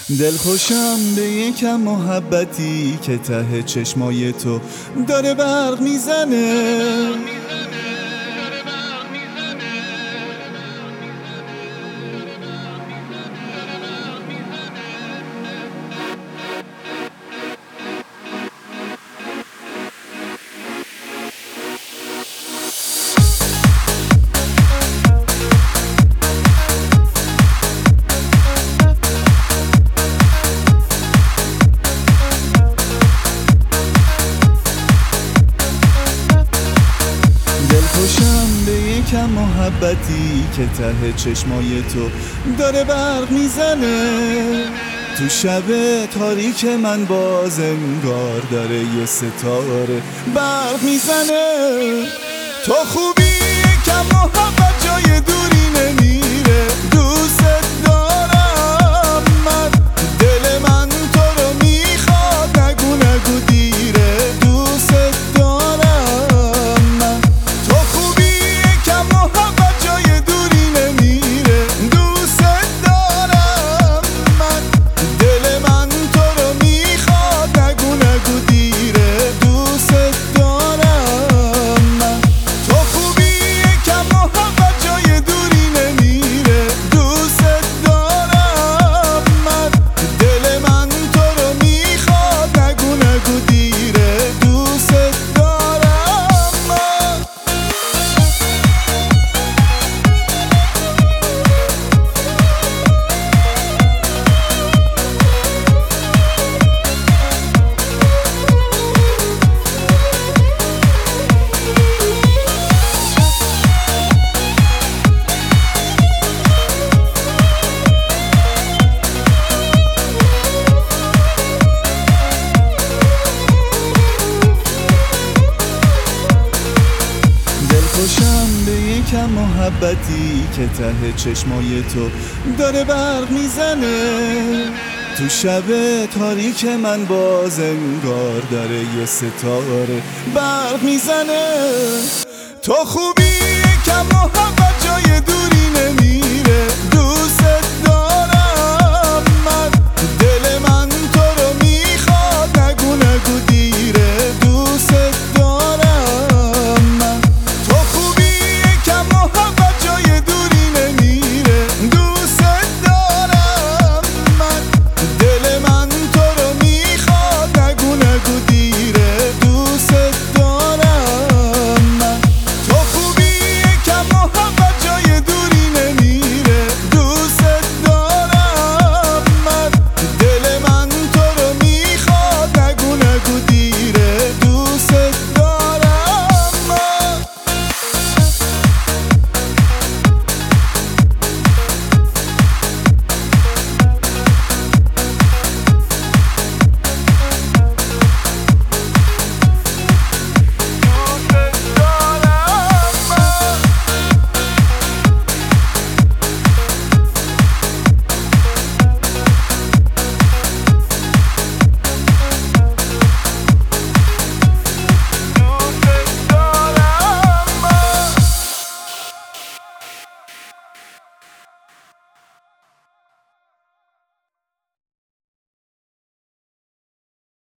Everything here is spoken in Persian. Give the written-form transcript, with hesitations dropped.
دلخوشم به یکم محبتی که ته چشمای تو داره برق میزنه. دلخوشم به یکم محبتی که ته چشمای تو داره برق میزنه. تو شب تاریک من باز انگار داره یه ستاره برق میزنه. تو خوبی یکم محبت جای دوری نمیره. دوست دارم من، دل من تو رو میخواد، نگو نگو دیره. دوست دارم من، تو خوبی یکم محبت جای دوری نمیره. دوست دارم من، دل من تو رو میخواد، نگو نگو دیره. دوست دارم من، تو خوبی یکم محبت جای دوری نمیره. دوست دارم من، دل من تو رو میخواد، نگو نگو دیره. دوست دارم من. دلخوشم به یکم محبتی که ته چشمای تو داره برق میزنه. تو شب تاریک من باز انگار داره یه ستاره برق میزنه. تو خوبی یکم محبت جای دوری نمیره.